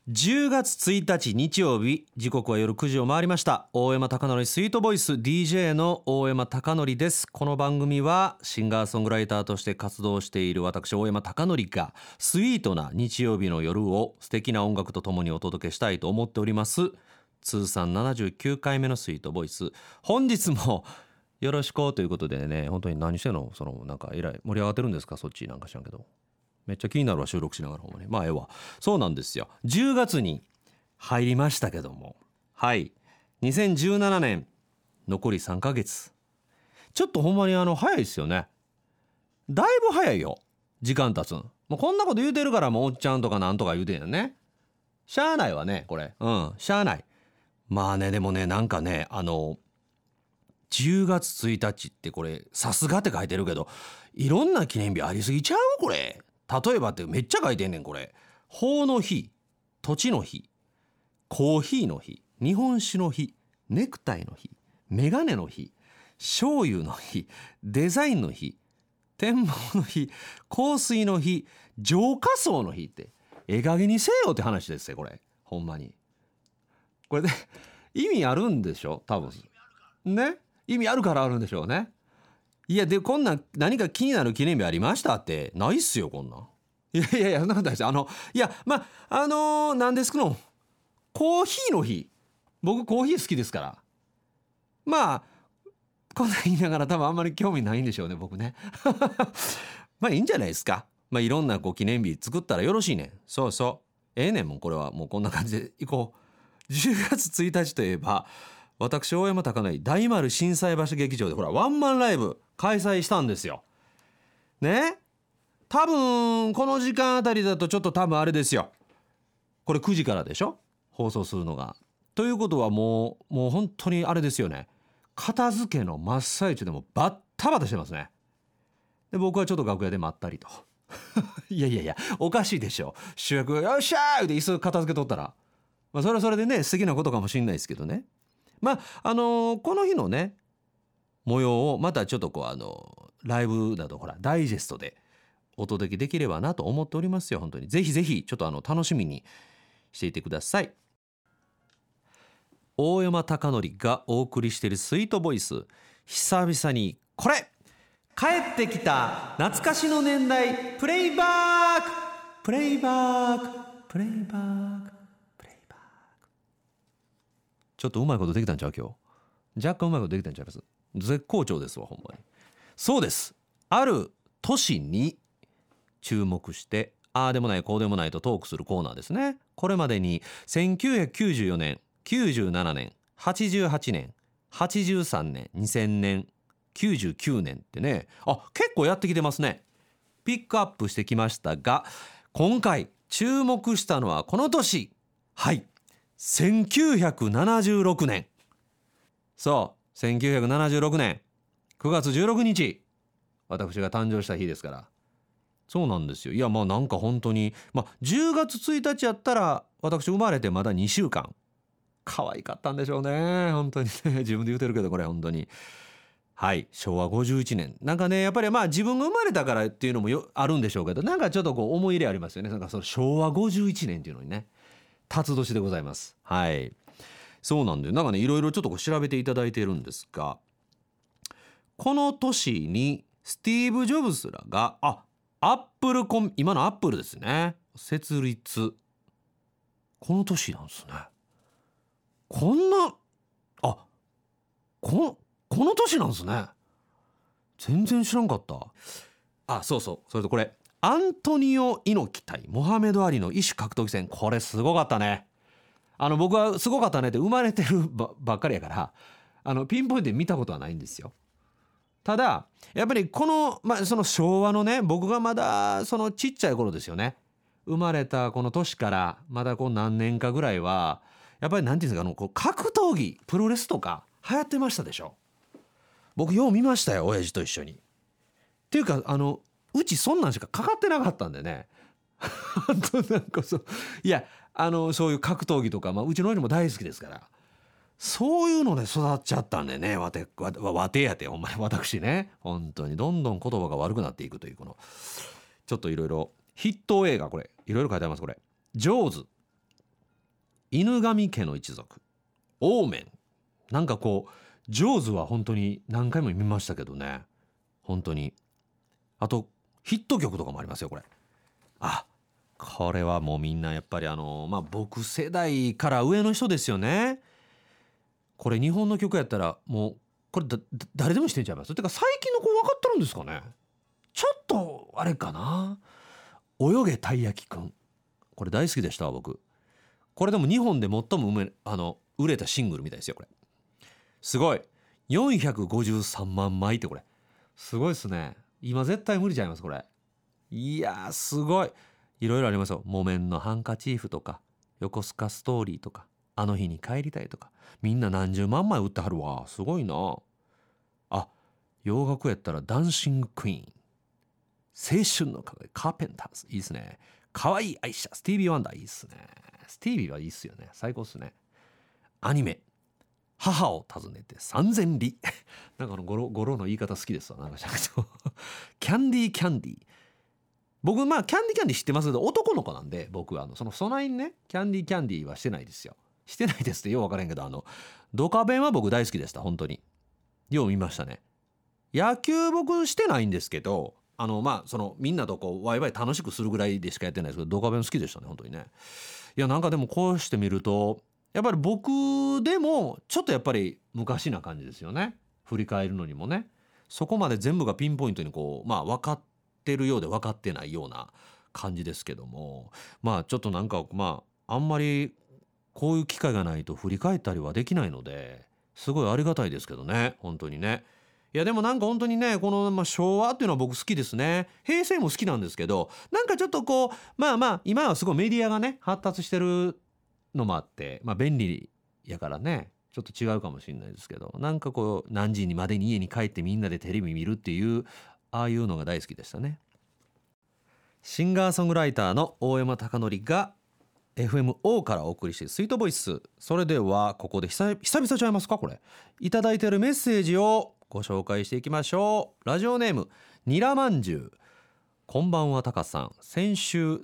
10月1日日曜日、時刻は夜9時を回りました。大山貴則スイートボイス DJ の大山貴則です。この番組はシンガーソングライターとして活動している私大山貴則がスイートな日曜日の夜を素敵な音楽とともにお届けしたいと思っております。通算79回目のスイートボイス、本日もよろしくということでね。本当に何してんの、なんかえらい盛り上がってるんですか、そっちなんか知らんけど。めっちゃ気になるわ、収録しながら。ほんまにまあええわ。そうなんですよ、10月に入りましたけども、はい2017年残り3ヶ月。ちょっとほんまに早いですよね。だいぶ早いよ、時間経つん。もうこんなこと言うてるからもうおっちゃんとかなんとか言うてんやね。しゃあないわねこれ。しゃあない。まあね、でもね、なんかね10月1日ってこれさすがって書いてるけど、いろんな記念日ありすぎちゃうこれ。例えばってめっちゃ書いてんねんこれ。法の日、土地の日、コーヒーの日、日本酒の日、ネクタイの日、メガネの日、醤油の日、デザインの日、展望の日、香水の日、浄化槽の日って、ええ加減にせよって話ですよこれ。ほんまにこれで意味あるんでしょ多分ね。意味あるからあるんでしょうね。いやで、こんな何か気になる記念日ありましたってないっすよこんなん。いやそんなことないです。いやまあなんですけど、コーヒーの日、僕コーヒー好きですから、まあこんなん言いながら多分あんまり興味ないんでしょうね僕ね。まあいいんじゃないですか。まあいろんな記念日作ったらよろしいねん。そうそう、ええねん。もうこれはもうこんな感じでいこう。10月1日といえば、私大山貴則大丸心斎橋劇場でほらワンマンライブ開催したんですよね。多分この時間あたりだとちょっと多分あれですよ、これ9時からでしょ放送するのが。ということはもう本当にあれですよね、片付けの真っ最中でもバッタバタしてますね。で僕はちょっと楽屋でまったりと。いやおかしいでしょ、主役がよっしゃーって椅子片付けとったら、まあそれはそれでね素敵なことかもしれないですけどね。まあこの日のね模様をまたちょっとライブなどほらダイジェストでお届けできればなと思っておりますよ。本当にぜひぜひちょっと楽しみにしていてください。大山貴則がお送りしているスイートボイス、久々にこれ帰ってきた懐かしの年代プレイバックプレイバックプレイバックプレイバック。ちょっとうまいことできたんちゃう今日。若干うまいことできたんちゃいます。絶好調ですわほんまに。そうです、ある都市に注目してああでもないこうでもないとトークするコーナーですね。これまでに1994年、97年、88年、83年、2000年、99年ってね、結構やってきてますね。ピックアップしてきましたが、今回注目したのはこの年、はい1976年。そう1976年9月16日、私が誕生した日ですから。そうなんですよ。いやまあなんか本当に、10月1日やったら私生まれてまだ2週間。可愛かったんでしょうね本当にね。自分で言うてるけどこれ本当に。はい昭和51年。なんかねやっぱり自分が生まれたからっていうのもあるんでしょうけど、なんかちょっと思い入れありますよね。なんかその昭和51年っていうのにね、辰年でございます。はいそうなんで、なんかねいろいろちょっと調べていただいているんですが、この年にスティーブ・ジョブズらがアップル今のアップルですね、設立。この年なんですね。こんなこの年なんですね。全然知らんかった。そうそう、それとこれアントニオ猪木対モハメド・アリの異種格闘技戦、これすごかったね。僕はすごかったねって生まれてるばっかりやからピンポイントで見たことはないんですよ。ただやっぱりこの、その昭和のね、僕がまだそのちっちゃい頃ですよね。生まれたこの年からまだ何年かぐらいはやっぱりなんていうんですか、格闘技プロレスとか流行ってましたでしょ。僕よう見ましたよ親父と一緒に。っていうかうちそんなんしかかかってなかったんでね。なんかいやそういう格闘技とか、うちの親父も大好きですから、そういうので育っちゃったんでね。わてやてほんまに私ね、本当にどんどん言葉が悪くなっていくという、このちょっといろいろヒット映画、これいろいろ書いてあります。これジョーズ、 犬神家の一族、オーメン。なんかこうジョーズは本当に何回も見ましたけどね、本当に。あとヒット曲とかもありますよこれ。これはもうみんなやっぱり僕世代から上の人ですよね。これ日本の曲やったらもうこれ誰でも知ってんちゃいます？てか最近の子分かってるんですかね。ちょっとあれかな。泳げたい焼きくん、これ大好きでした僕。これでも日本で最も売れたシングルみたいですよこれ。すごい453万枚ってこれすごいっすね。今絶対無理ちゃいますこれ。いやーすごい。いろいろありますよ。木綿のハンカチーフとか横須賀ストーリーとかあの日に帰りたいとか、みんな何十万枚売ってはるわ。すごいな。洋楽やったらダンシングクイーン、青春の輝き、カーペンターズいいっすね。可愛い愛車、スティービー・ワンダーいいっすね。スティービーはいいっすよね。最高っすね。アニメ母を訪ねて3000里なんかゴロの言い方好きですわ。なんかキャンディー僕キャンディー知ってますけど男の子なんで、僕そないにねキャンディーはしてないですよ。してないですってよう分からへんけど、ドカベンは僕大好きでした。本当によう見ましたね。野球僕してないんですけどみんなとこうワイワイ楽しくするぐらいでしかやってないですけど、ドカベン好きでしたね本当にね。いやなんかでもこうしてみるとやっぱり僕でもちょっとやっぱり昔な感じですよね。振り返るのにもね、そこまで全部がピンポイントにこう分かってるようで分かってないような感じですけども、ちょっとなんかあんまりこういう機会がないと振り返ったりはできないので、すごいありがたいですけどね本当にね。いやでもなんか本当にねこの、昭和っていうのは僕好きですね。平成も好きなんですけど、なんかちょっとこう今はすごいメディアがね発達してるのもあって、便利やからねちょっと違うかもしれないですけど、なんかこう何時にまでに家に帰ってみんなでテレビ見るっていうああいうのが大好きでしたね。シンガーソングライターの大山貴則が FMO からお送りしているスイートボイス。それではここで久々ちゃいますかこれ、いただいているメッセージをご紹介していきましょう。ラジオネームニラまんじゅう。こんばんはタカさん。先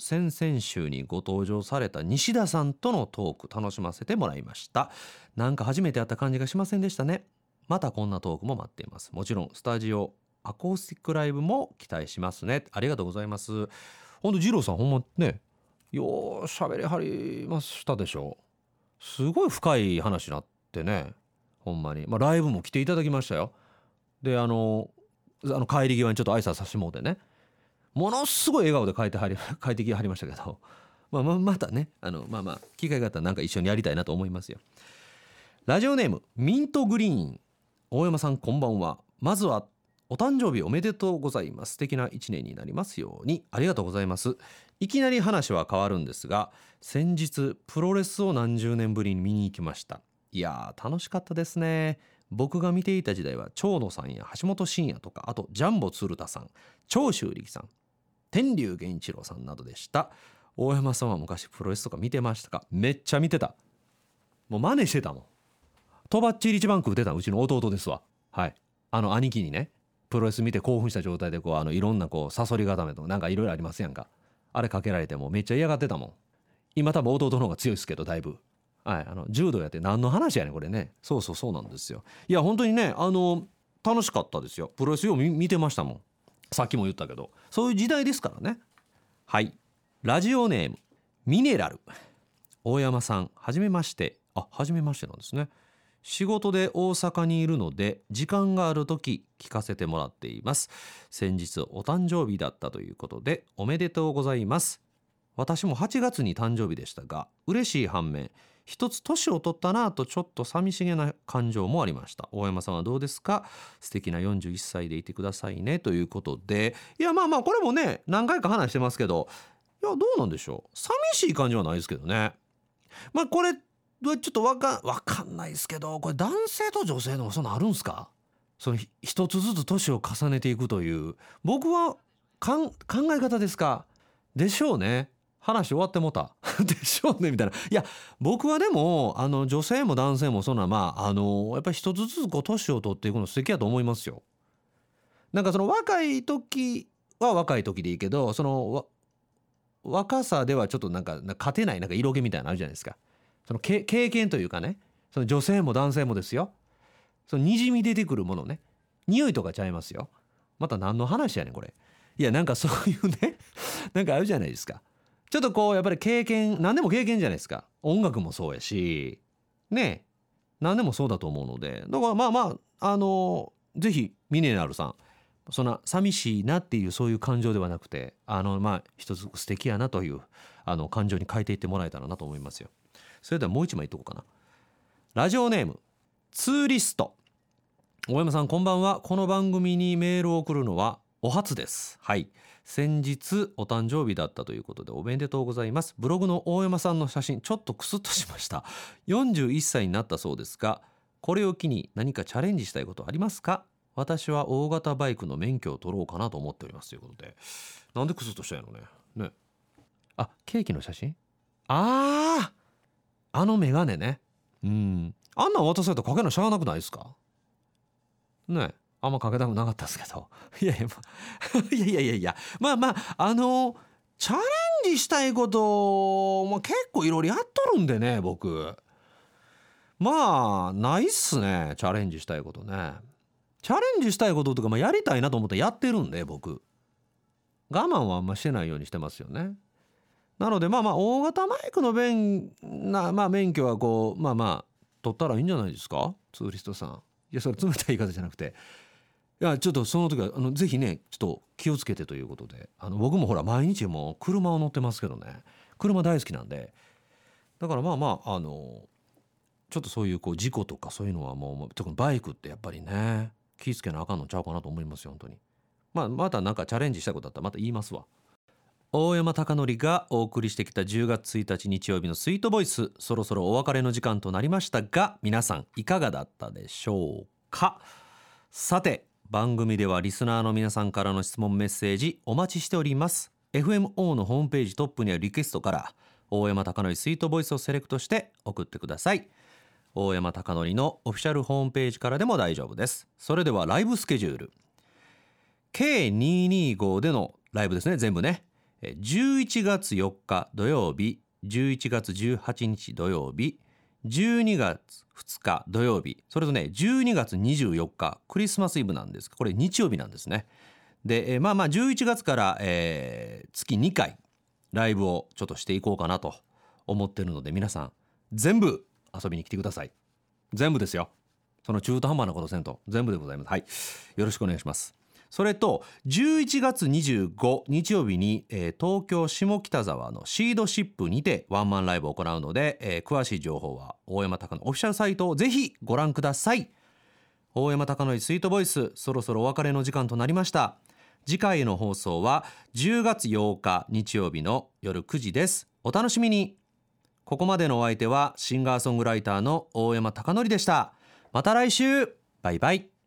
々週にご登場された西田さんとのトーク楽しませてもらいました。なんか初めて会った感じがしませんでしたね。またこんなトークも待っています。もちろんスタジオアコースティックライブも期待しますね。ありがとうございます。ほんと二郎さんほんまねよう喋りはりましたでしょ。すごい深い話になってね、ほんまにライブも来ていただきましたよ。で帰り際にちょっと挨拶させてもうてね、ものすごい笑顔で帰ってきはりましたけど、またね機会があったらなんか一緒にやりたいなと思いますよ。ラジオネームミントグリーン。大山さんこんばんは。まずはお誕生日おめでとうございます。素敵な一年になりますように。ありがとうございます。いきなり話は変わるんですが、先日プロレスを何十年ぶりに見に行きました。いやー楽しかったですね。僕が見ていた時代は長野さんや橋本真也とか、あとジャンボ鶴田さん、長州力さん、天龍源一郎さんなどでした。大山さんは昔プロレスとか見てましたか？めっちゃ見てた。もう真似してたもん。とばっちり一番食うてたうちの弟ですわ。はい。兄貴にねプロレス見て興奮した状態でこういろんなこうサソリ固めとかなんかいろいろありますやんか。あれかけられてもめっちゃ嫌がってたもん。今多分弟の方が強いですけどだいぶ。はい、柔道やって何の話やねんこれね。そうなんですよ。いや本当にね楽しかったですよ。プロレスよう見てましたもん。さっきも言ったけどそういう時代ですからね。はい。ラジオネームミネラル。大山さんはじめまして。はじめましてなんですね。仕事で大阪にいるので時間がある時聞かせてもらっています。先日お誕生日だったということでおめでとうございます。私も8月に誕生日でしたが嬉しい反面一つ年を取ったなぁとちょっと寂しげな感情もありました。大山さんはどうですか？素敵な41歳でいてくださいねということで、いやこれもね何回か話してますけど、いやどうなんでしょう、寂しい感じはないですけどね。これちょっとわかんないですけど、これ男性と女性でもそんなあるんすか？その一つずつ年を重ねていくという僕は考え方ですか？でしょうね。話終わってもたでしょうねみたいな。いや僕はでも女性も男性もそんなやっぱり一つずつこう年を取っていくの素敵やと思いますよ。なんかその若い時は若い時でいいけど、その若さではちょっとなんか勝てないなんか色気みたいなのあるじゃないですか。 その経験というかね、その女性も男性もですよ、そのにじみ出てくるものね、匂いとかちゃいますよ。また何の話やねんこれ。いやなんかそういうねなんかあるじゃないですか。ちょっとこうやっぱり経験、何でも経験じゃないですか。音楽もそうやしね、何でもそうだと思うので、だからぜひミネラルさん、そんな寂しいなっていうそういう感情ではなくて、一つ素敵やなという感情に変えていってもらえたらなと思いますよ。それではもう一枚いっとこうかな。ラジオネームツーリスト。大山さんこんばんは。この番組にメールを送るのはお初です。はい、先日お誕生日だったということでおめでとうございます。ブログの大山さんの写真ちょっとクスッとしました。41歳になったそうですが、これを機に何かチャレンジしたいことありますか？私は大型バイクの免許を取ろうかなと思っておりますということで、なんでクスッとしたんやろね。あ、ケーキの写真、あのメガネね。あんなん渡されたらかけなしゃあなくないですかね。あんまかけたくなかったですけどいやいやチャレンジしたいこと、結構いろいろやっとるんでね僕。ないっすね、チャレンジしたいことね。チャレンジしたいこととか、やりたいなと思ってやってるんで僕、我慢はあんましてないようにしてますよね。なので大型バイクの免許はこう取ったらいいんじゃないですか、ツーリストさん。いやそれ冷たい言い方じゃなくて、いやちょっとその時はぜひねちょっと気をつけてということで、僕もほら毎日もう車を乗ってますけどね、車大好きなんで、だからちょっとそういう事故とかそういうのはもう特にバイクってやっぱりね気ぃつけなあかんのちゃうかなと思いますよ本当に。またなんかチャレンジしたいことあったらまた言いますわ。大山貴則がお送りしてきた10月1日日曜日のスイートボイス、そろそろお別れの時間となりましたが、皆さんいかがだったでしょうか。さて番組ではリスナーの皆さんからの質問メッセージお待ちしております。 FMO のホームページトップにあるリクエストから大山貴則スイートボイスをセレクトして送ってください。大山貴則のオフィシャルホームページからでも大丈夫です。それではライブスケジュール、K225 でのライブですね、全部ね。11月4日土曜日、11月18日土曜日、12月2日土曜日、それとね12月24日クリスマスイブなんです。これ日曜日なんですね。で、11月から、月2回ライブをちょっとしていこうかなと思ってるので、皆さん全部遊びに来てください。全部ですよ、その中途半端なことせんと、全部でございます。はい、よろしくお願いします。それと11月25日曜日に、東京下北沢のシードシップにてワンマンライブを行うので、詳しい情報は大山貴則オフィシャルサイトをぜひご覧ください。大山貴則スイートボイス、そろそろお別れの時間となりました。次回の放送は10月8日日曜日の夜9時です。お楽しみに。ここまでのお相手はシンガーソングライターの大山貴則でした。また来週、バイバイ。